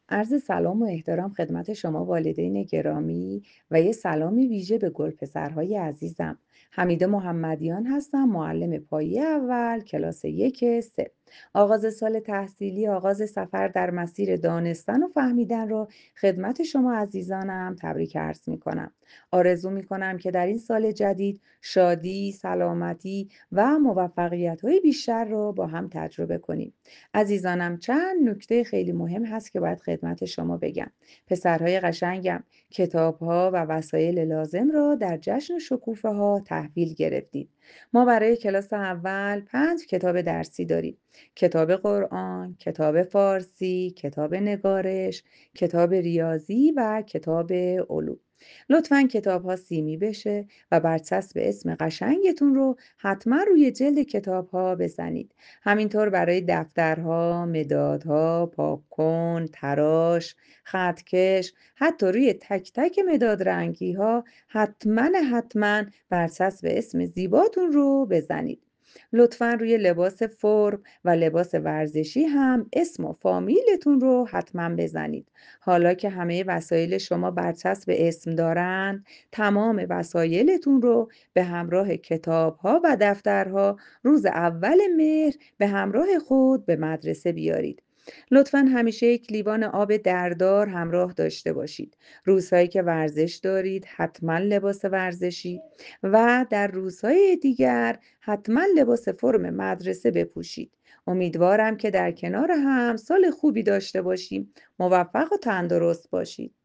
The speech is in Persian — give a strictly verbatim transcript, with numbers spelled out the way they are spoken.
عرض سلام و احترام خدمت شما والدین گرامی و یه سلام ویژه به گلپسرهای عزیزم. حمیده محمدیان هستم، معلم پایه اول کلاس یک سه. آغاز سال تحصیلی، آغاز سفر در مسیر دانستن و فهمیدن رو خدمت شما عزیزانم تبریک عرض می کنم. آرزو می کنم که در این سال جدید شادی، سلامتی و موفقیت های بیشتر رو با هم تجربه کنیم. عزیزانم، چند نکته خیلی مهم هست که باید خدمت شما بگم. پسرهای قشنگم، کتاب‌ها و وسایل لازم را در جشن شکوفه ها تحویل گرفتید. ما برای کلاس اول پنج کتاب درسی داریم. کتاب قرآن، کتاب فارسی، کتاب نگارش، کتاب ریاضی و کتاب علوم. لطفاً کتاب ها سیمی بشه و برچسب اسم قشنگتون رو حتما روی جلد کتاب ها بزنید. همینطور برای دفترها، مدادها، پاک‌کن، تراش، خطکش، حتی روی تک تک مداد رنگی‌ها حتما حتما برچسب اسم زیباتون رو بزنید. لطفا روی لباس فرم و لباس ورزشی هم اسم و فامیلتون رو حتما بزنید. حالا که همه وسایل شما برچسب اسم دارن، تمام وسایلتون رو به همراه کتاب‌ها و دفترها روز اول مهر به همراه خود به مدرسه بیارید. لطفاً همیشه یک لیوان آب دردار همراه داشته باشید. روزهایی که ورزش دارید حتما لباس ورزشی و در روزهای دیگر حتما لباس فرم مدرسه بپوشید. امیدوارم که در کنار هم سال خوبی داشته باشیم. موفق و تندرست باشید.